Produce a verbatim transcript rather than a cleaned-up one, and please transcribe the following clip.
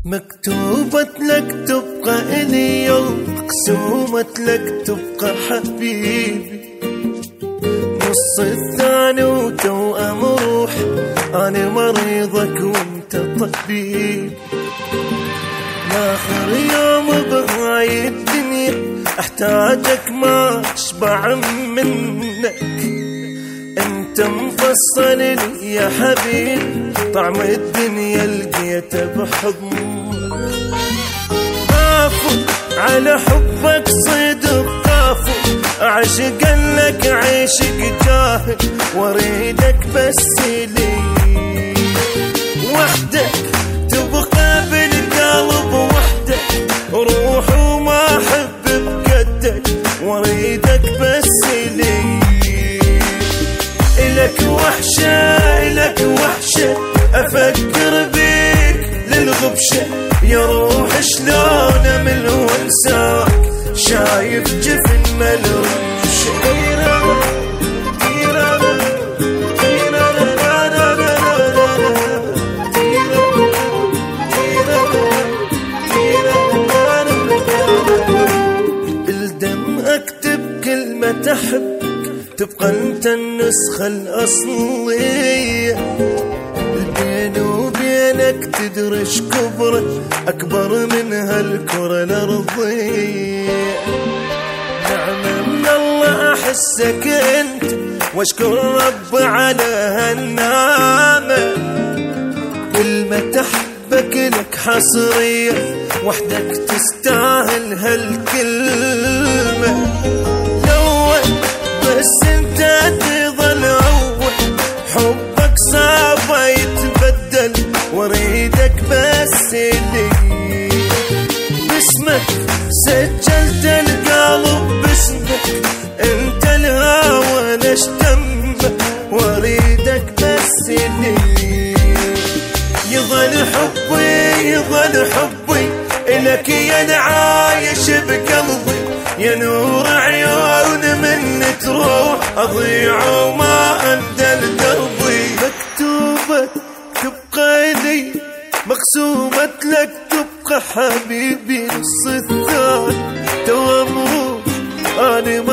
مكتوبة لك تبقى إلي يوم، مقسومة لك تبقى حبيبي. نص الثاني وتوأم روح، أنا مريضك وانت طبيب. لآخر يوم بهاي الدنيا احتاجك ما اشبع منك. انت مفصل لي يا حبيب، طعم الدنيا لقيته بحضنك. خافوا على حبك صدق، خافوا عشقا لك عشق جاهل، واريدك بس لي وحدك تبقى بالقلب وحدك، روح وما احب بقدك، واريدك بس لي. إلك وحشة إلك وحشة، أفكر بيك للغبشة، يا روح شلون أمل وانساك، شايف جفن ملوشة. الدم أكتب كلمة أحب، تبقى انت النسخة الأصلية. بيني وبينك تدرش كبرة أكبر من هالكرة الأرضية. نعمة من الله أحسك انت، واشكر رب على هالنعمة. كلمة أحبك لك حصرية، وحدك تستاهل هالكلمة. بس انت تظل اول، حبك صعب يتبدل، واريدك بس لي. باسمك سجلت القلب باسمك، انت الهوى نشتمك، واريدك بس لي. يظل حبي يظل حبي الك يا العايش بقلبي، يا نور عيون من تروح أضيع وما أندل دربي. مكتوبة تبقى لي، مقسومة لك تبقى حبيبي. نص الثاني توأم روح، أنا